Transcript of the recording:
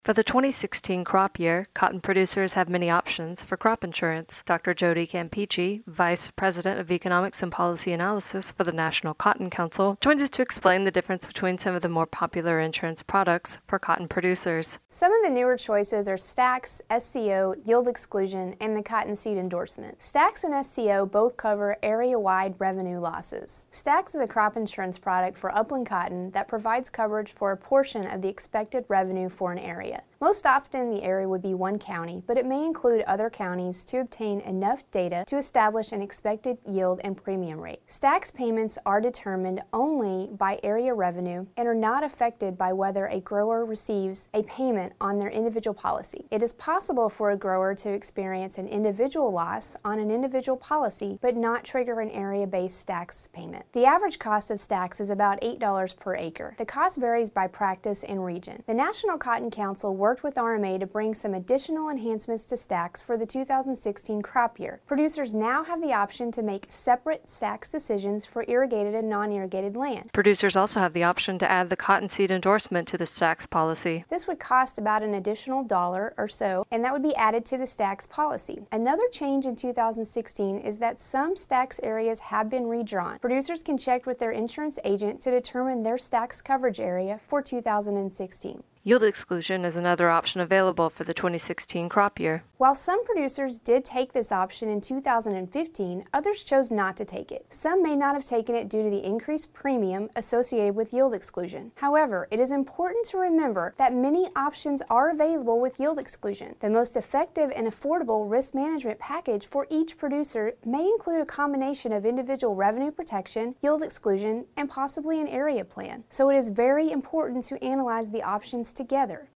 For the 2016 crop year, cotton producers have many options for crop insurance. Dr. Jody Campeachy, Vice President of Economics and Policy Analysis for the National Cotton Council, joins us to explain the difference between some of the more popular insurance products for cotton producers. Some of the newer choices are Stax, SCO, Yield Exclusion, and the Cottonseed Endorsement. Stax and SCO both cover area-wide revenue losses. Stax is a crop insurance product for upland cotton that provides coverage for a portion of the expected revenue for an area. Most often the area would be one county, but it may include other counties to obtain enough data to establish an expected yield and premium rate. Stax payments are determined only by area revenue and are not affected by whether a grower receives a payment on their individual policy. It is possible for a grower to experience an individual loss on an individual policy, but not trigger an area-based Stax payment. The average cost of Stax is about $8 per acre. The cost varies by practice and region. The National Cotton Council worked with RMA to bring some additional enhancements to Stax for the 2016 crop year. Producers now have the option to make separate Stax decisions for irrigated and non-irrigated land. Producers also have the option to add the Cottonseed Endorsement to the Stax policy. This would cost about an additional $1 or so, and that would be added to the Stax policy. Another change in 2016 is that some Stax areas have been redrawn. Producers can check with their insurance agent to determine their Stax coverage area for 2016. Yield exclusion is another option available for the 2016 crop year. While some producers did take this option in 2015, others chose not to take it. Some may not have taken it due to the increased premium associated with yield exclusion. However, it is important to remember that many options are available with yield exclusion. The most effective and affordable risk management package for each producer may include a combination of individual revenue protection, yield exclusion, and possibly an area plan. So it is very important to analyze the options together.